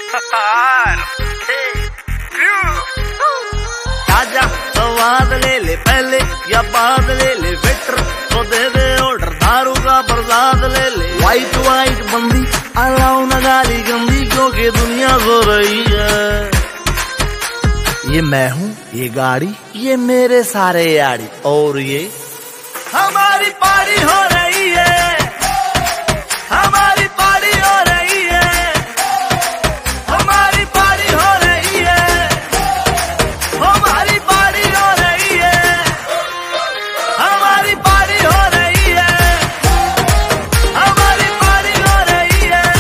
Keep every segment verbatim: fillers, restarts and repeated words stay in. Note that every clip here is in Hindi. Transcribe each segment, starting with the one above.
आजा स्वाद ले ले पहले या बाद ले ले वेटर तो दे दे ऑर्डर दारू का प्रसाद ले ले। वाइट वाइट बंदी अलाउ न गाली गंदी क्योंकि दुनिया सो रही है। ये मैं हूँ ये गाड़ी ये मेरे सारे यारी और ये हमारी पार्टी हो रही है। हमारी पार्टी हो रही है। हमारी पार्टी हो रही है। हमारी पार्टी हो रही है। हमारी पार्टी हो रही है। हमारी पार्टी हो रही है।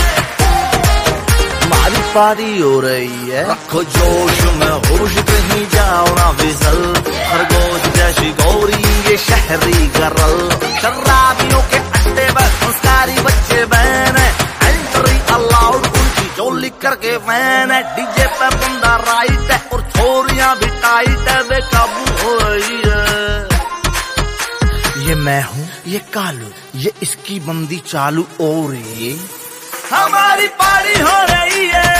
हमारी पार्टी हो रही है। रखो जोश में होश कहीं जाओ ना फिसल खरगोश जैसी गौरी ये शहरी गरल शराबियों के अड्डे पर संस्कारी बच्चे बहन है। एंट्री अलाउड उनकी चोली करके वैन है। डीजे पे बंदा राइट है और छोरियां भी टाइट है बेकाबू हो रही है। ये मैं हूँ ये कालू ये इसकी बंदी चालू और ये हमारी पार्टी हो रही है।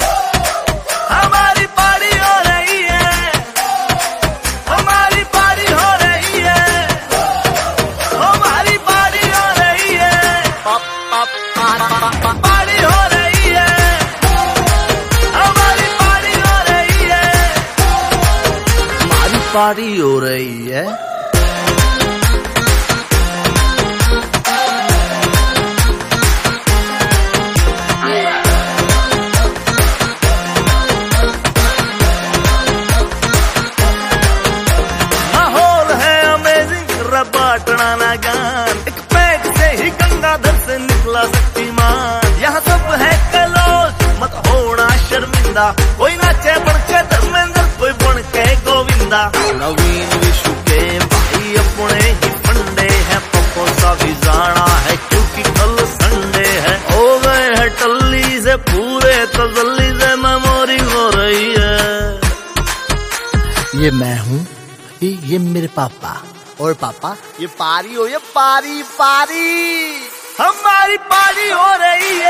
हमारी पार्टी हो रही है। हमारी पार्टी हो रही है। हमारी पार्टी हो रही है। पार्टी हो रही है। हमारी पार्टी हो रही है। हमारी पार्टी हो रही है। बाटना ना गान एक पैक से ही गंगाधर से निकला शक्तिमान। यहाँ सब है कलोज मत होना शर्मिंदा कोई नाचे बढ़ के धर्मेंद्र कोई बन के गोविंदा। नवीन विश्व के भाई अपने ही फंडे हैं पप्पो सा भी जाना है क्योंकि कल संडे है। हो गए है टल्ली से पूरे तसल्ली से मेमोरी हो रही है। ये मैं हूँ ये, ये मेरे पापा और पापा ये पारी हो ये पारी पारी हमारी पारी हो रही है।